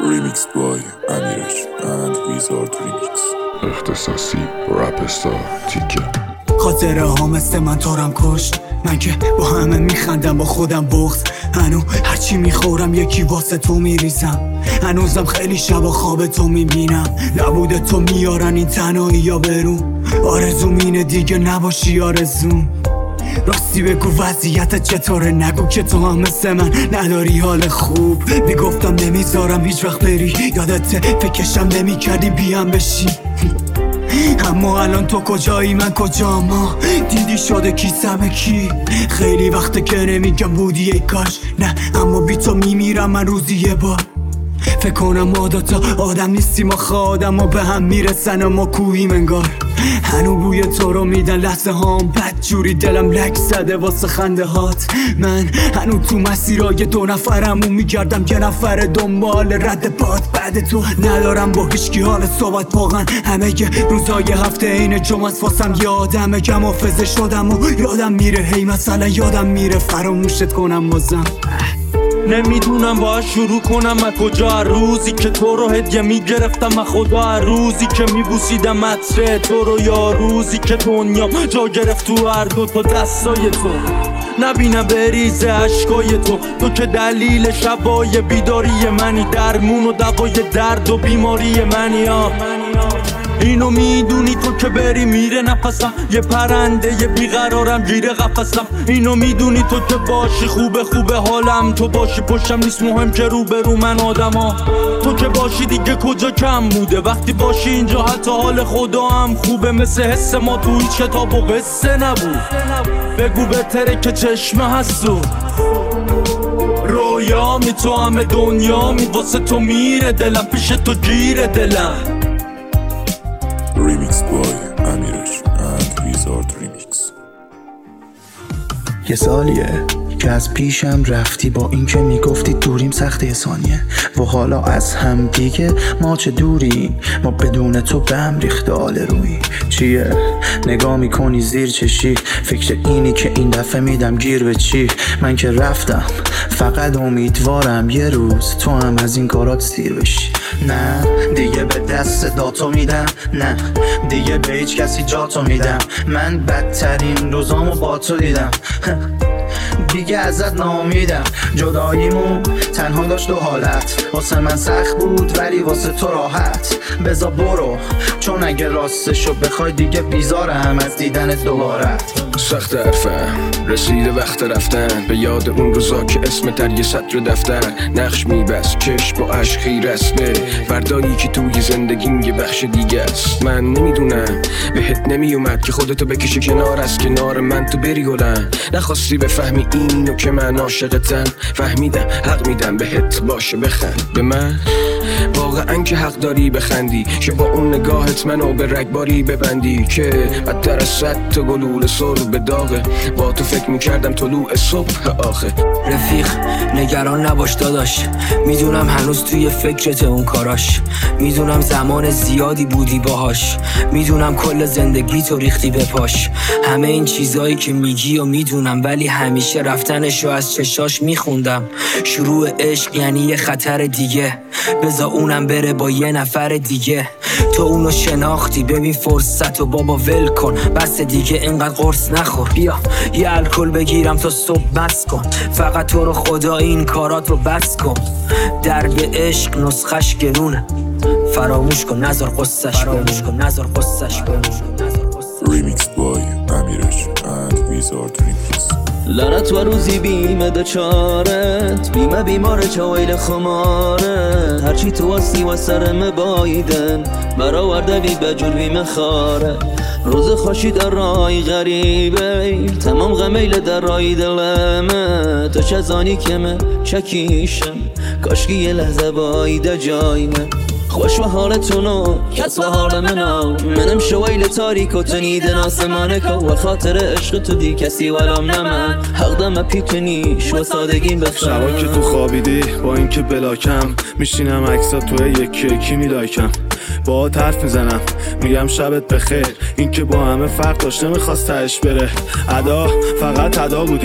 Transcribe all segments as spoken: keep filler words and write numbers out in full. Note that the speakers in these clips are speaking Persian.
Remix by امیرش and Wizard Remix. اختصاصی رپستار تیکه. خاطره ها مثل من تارم کشت، من که با همه میخندم با خودم بغض. هنو هرچی میخورم یکی واسه تو میریزم، هنوزم خیلی شبا خواب تو میبینم. نبوده تو میارن این تنهایی یا برون، آرزوم اینه دیگه نباشی آرزوم. راستی بگو وضعیت چطوره، نگو که تو هم مثل من نداری حال خوب. میگفتم نمیذارم هیچ وقت بری، یادت فکرشم نمیکردی بیام بشی. اما الان تو کجایی من کجا، ما دیدی شده کیسم کی. خیلی وقته که نمیگم بودی ای کاش، نه اما بی تو میمیرم من روزی یه بار. فکر کنم ما دوتا آدم نیستیم، آخه آدم ما به هم میرسن و ما کوهیم انگار. هنو بوی تو رو میدن لحظه هام، بد جوری دلم لک زده واسه خنده هات. من هنو تو مسیرای دو نفرمون میگردم، یه نفر دنبال رد پات. بعد تو ندارم با هیچکی حال صحبت، واقعا همه ی روزای هفته این جمعه واسم یادمه. گم حافظه شدم و یادم میره، هی مثلا یادم میره فراموشت کنم بازم. نمیدونم باید شروع کنم از کجا، روزی که تو رو هدیه میگرفتم من خدا، روزی که میبوسیدم عطر تو رو، یا روزی که دنیام جا گرفت تو هر دو تا دستای تو. نبینم بریزه عشقای تو، تو که دلیل شبای بیداری منی، درمون و دوای درد و بیماری منی. ها اینو میدونی تو که بری میره نفسم، یه پرنده یه بیقرارم گیره قفسم. اینو میدونی تو که باشی خوبه خوبه حالم، تو باشی پشتم نیست مهم که رو به رو من آدم ها. تو که باشی دیگه کجا کم بوده، وقتی باشی اینجا حتی حال خدا هم خوبه. مثل حس ما تو هیچ کتاب و قصه نبود، بگو بهتره که چشمه هستو رویا می تو همه دنیا می واسه تو میره دلم، پیش تو گیره دلم. Remix by امیرش and Wizard Remix. یه سالیه که از پیشم رفتی، با این که میگفتی دوریم سخته ثانیه، و حالا از هم دیگه ما چه دوری، ما بدون تو به هم ریخته آل روی. چیه نگاه میکنی زیر چشی، فکر اینی که این دفعه میدم گیر به چی. من که رفتم فقط امیدوارم یه روز تو هم از این کارات سیر بشی. نه دیگه به دست داتو میدم، نه دیگه به هیچ کسی جاتو میدم. من بدترین روزامو با تو دیدم، دیگه ازت ناامیدم. جداییمون تنها داشت دو حالت، واسه من سخت بود ولی واسه تو راحت. بذار برو چون اگه راستشو بخوای دیگه بیزارم از دیدن دوباره. سخت حرفم رسیده وقت رفتن، به یاد اون روزا که اسم در یه سطر دفتر نقش میبست چشم با عشقی رسمه. فردایی که توی زندگیم یه بخش دیگه است. من نمیدونم بهت نمیومد که خودتو بکشی کنار از کنار من تو بری گلم. نخواستی بفهمی اینو که من عاشقتم، فهمیدم حق میدم بهت باشه بخند به من. واقعا که حق داری بخندی، که با اون نگاهت منو به رگباری ببندی، که بدتر از صد تا گلوله سر به داغه. با تو فکر میکردم طلوع صبح آخه. رفیق نگران نباش داداش، میدونم هنوز توی فکرت اون کاراش، میدونم زمان زیادی بودی باهاش، میدونم کل زندگی تو ریختی به پاش. همه این چیزایی که میگی و میدونم، ولی همیشه رفتنشو از چشاش میخوندم. شروع عشق یعنی یه خطر دیگه، بذار اونم بره با یه نفر دیگه. تو اونو شناختی ببین فرصت و بابا ول کن، بس دیگه اینقدر قرص نخور. بیا یه الکل بگیرم تا صبح بس کن، فقط تو رو خدا این کارات رو بس کن. درب عشق نسخش گرونه، فراموش کن نذار قصهش فراموش کن نذار قصهش Remix by امیرش and Wizard Remix. لعنت و روزی بیمه دچارت، بیمه بیماره چاویل خماره. هرچی تو واسی و سرم بایدن، برآورده بی بجور بیمه خاره. روز خوشی در رای غریبه، تمام غمیل در رای دلمه. تو چزانی که من چکیشم، کاشکی یه لحظه بایده جایمه. خوش و حالتونو کس و حال منو، منم شویل تاریک و تنید ناسمانه که و خاطر عشق تو دی کسی ولام نمن. حق دم پیتنی شو سادگیم بفهم. شبا که تو خوابیدی با اینکه بلاکم، میشینم عکسات توی یکی یکی میلایکم. با حرف میزنم میگم شبت بخیر، این که با همه فرق داشته میخواست تهش بره. ادا فقط ادا بودی،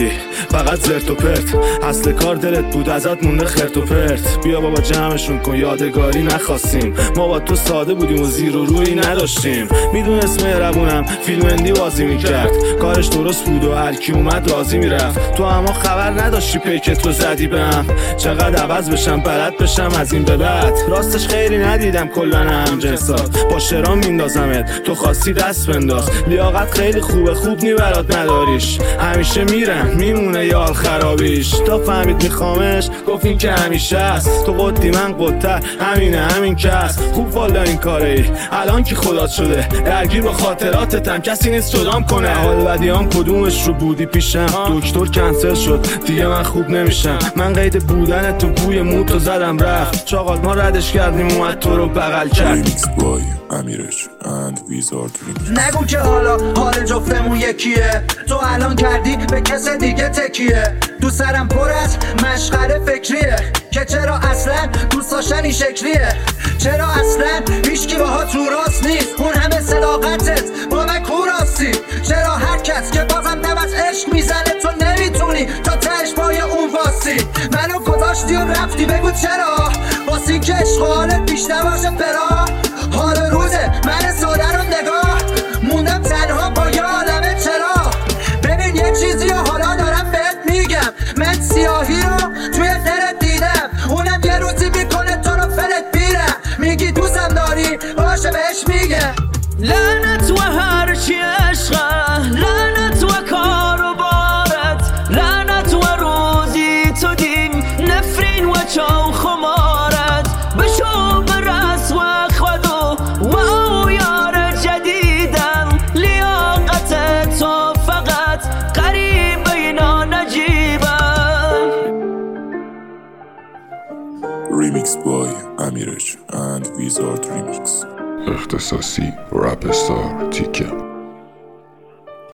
فقط زرت و پرت. اصل کار دلت بود ازت مونده خرت و پرت. بیا بابا جمعشون کن یادگاری نخواستیم، ما با تو ساده بودیم و زیر و روی نداشتیم. میدونست مهربونم فیلم اندی بازی میکرد، کارش درست بود و هر کی اومد راضی میرفت. تو اما خبر نداشتی پیکت رو زدی بهم، چقدر عوض بشم بلد بشم از این به بعد. راستش خیلی ندیدم کلا هم جنسات، با شرام میندازمت تو خواستی دست بنداز. لیاقت خیلی خوبه خوب نی برات نداریش، همیشه میرم میمونه یال خرابیش. تا فهمید میخوامش گفت این که همیشه است، تو قدی من قدتر همینه همین کس. خوب والا این کاره ای الان که خدات شده، درگیر با خاطراتتم کسی نیست جدام کنه. حال بدیام کدومش رو بودی پیشم، دکتر کنسل شد دیگه من خوب نمیشم. من قید بودن تو بوی موتو زدم رفت، چاقال ما ردش کردیم اومد تو رو بغل کرد. Remix by امیرش and Wizard Remix. نگو که حالا حال جفتمون یکیه، تو الان کردی به کس دیگه تکیه. تو سرم پر از مشغله فکریه که چرا اصلا دوست داشتن این شکلیه. چرا اصلا هیچکی باها تو راست نیست، اون همه صداقتت با من کو راستی. چرا هر کس که بازم دم از عشق میزنه تو نمیتونی تا تهش پای اون واسی. منو گذاشتی و رفتی بگو چرا، واسی که عشق حالت بیشتر باشه فرا. حال روزه من ساده رو نگاه موندم تنها با یه عالمه چرا. ببین یه چیزی رو حالا دارم بهت میگم، من سیاهی رو توی دلت دیدم، اونم یه روزی میکنه تو رو فلت بیرم. میگی دوستم داری باشه بهش میگم لعنت و هر چی عشقه، لعنت و کار و بارت، لعنت و روزی تو دین نفرین و چاو خمارت. بشو برس و خودو و او یار جدیدم، لیاقت تو فقط قریب اینا نجیبم. Remix by امیرش and Wizard Remix. اختصاصی رپ استار تیکه.